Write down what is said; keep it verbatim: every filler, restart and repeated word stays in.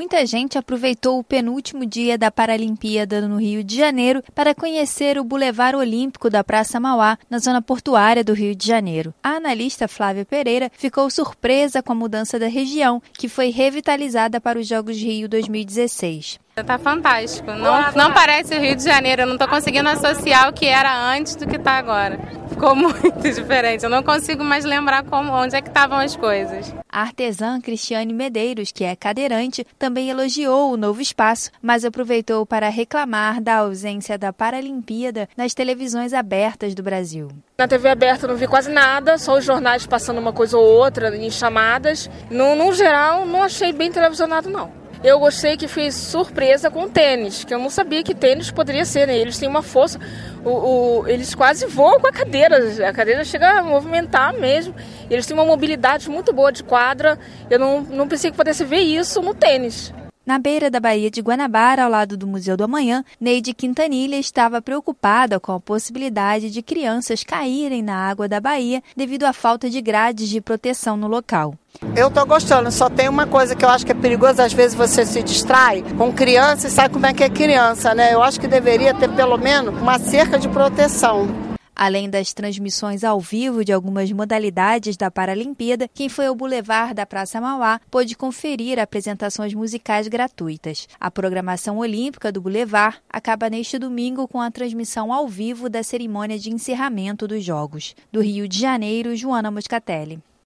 Muita gente aproveitou o penúltimo dia da Paralimpíada no Rio de Janeiro para conhecer o Boulevard Olímpico da Praça Mauá, na zona portuária do Rio de Janeiro. A analista Flávia Pereira ficou surpresa com a mudança da região, que foi revitalizada para os Jogos Rio dois mil e dezesseis. Tá fantástico, não, não parece o Rio de Janeiro, eu não tô conseguindo associar o que era antes do que tá agora. Ficou muito diferente, eu não consigo mais lembrar como, onde é que estavam as coisas. A artesã Cristiane Medeiros, que é cadeirante, também elogiou o novo espaço, mas aproveitou para reclamar da ausência da Paralimpíada nas televisões abertas do Brasil. Na T V aberta não vi quase nada, só os jornais passando uma coisa ou outra em chamadas. No, no geral, não achei bem televisionado, não. Eu gostei que fui surpresa com o tênis, que eu não sabia que tênis poderia ser, né? Eles têm uma força, o, o, eles quase voam com a cadeira, a cadeira chega a movimentar mesmo. Eles têm uma mobilidade muito boa de quadra, eu não, não pensei que pudesse ver isso no tênis. Na beira da Baía de Guanabara, ao lado do Museu do Amanhã, Neide Quintanilha estava preocupada com a possibilidade de crianças caírem na água da baía devido à falta de grades de proteção no local. Eu tô gostando, só tem uma coisa que eu acho que é perigoso, às vezes você se distrai com criança e sabe como é que é criança, né? Eu acho que deveria ter pelo menos uma cerca de proteção. Além das transmissões ao vivo de algumas modalidades da Paralimpíada, quem foi ao Boulevard da Praça Mauá pôde conferir apresentações musicais gratuitas. A programação olímpica do Boulevard acaba neste domingo com a transmissão ao vivo da cerimônia de encerramento dos Jogos. Do Rio de Janeiro, Joana Moscatelli.